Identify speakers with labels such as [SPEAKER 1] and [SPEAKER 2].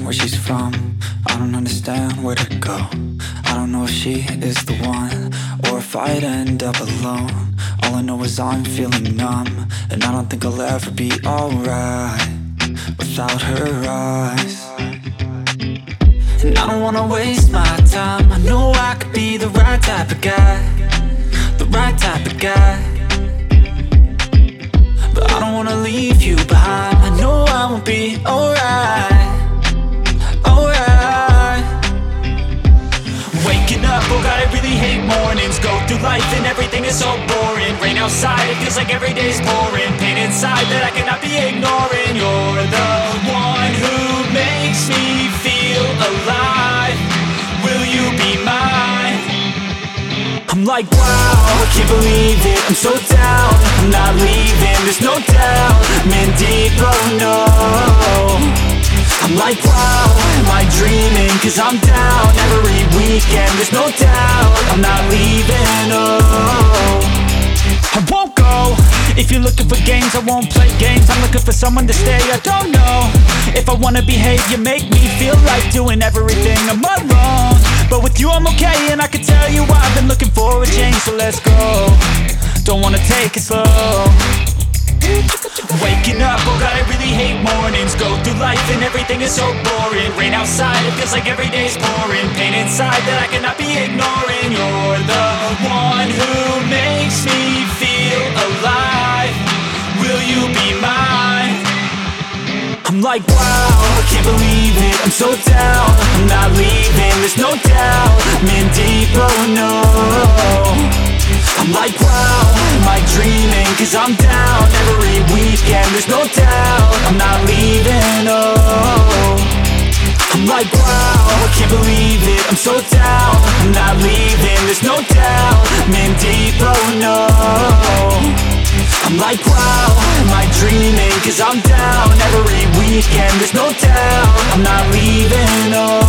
[SPEAKER 1] where she's from. I don't understand where to go. I don't know if she is the one, or if I'd end up alone. All I know is I'm feeling numb, and I don't think I'll ever be alright without her eyes. And I don't wanna waste my time. I know I could be the right type of guy, the right type of guy, but I don't wanna leave you behind. I know I won't be alright, alright. Waking up, oh God, I really hate mornings. Go through life and everything is so boring. Rain outside, it feels like every day's pouring. Pain inside that I cannot be ignoring. You're the one who makes me feel alive. Will you be mine? I'm like, wow, I can't believe it. I'm so down, I'm not leaving, there's no doubt. I'm in deep, oh no. I'm like, wow, am I dreaming? Cause I'm down every weekend, there's no doubt. I'm not leaving, oh. I won't go. If you're looking for games, I won't play games. I'm looking for someone to stay, I don't know if I wanna behave. You make me feel like doing everything on my own, but with you I'm okay, and I can tell you I've been looking for a change. So let's go, don't wanna take it slow. Waking up, oh God, I really hate mornings. Go through life and everything is so boring. Rain outside, it feels like every day's pouring. Pain inside that I cannot be ignoring. You're the one who makes me feel alive. Will you be mine? I'm like, wow, I can't believe it. I'm so down, I'm not leaving, there's no doubt. I'm in deep, oh no. I'm like, wow, am I dreaming? Cause I'm down every weekend, there's no doubt. I'm not leaving, oh. I'm like, wow, I can't believe it. I'm so down, I'm not leaving, there's no doubt. I'm in deep, oh no. I'm like, wow, am I dreaming? Cause I'm down every weekend, there's no doubt. I'm not leaving, oh.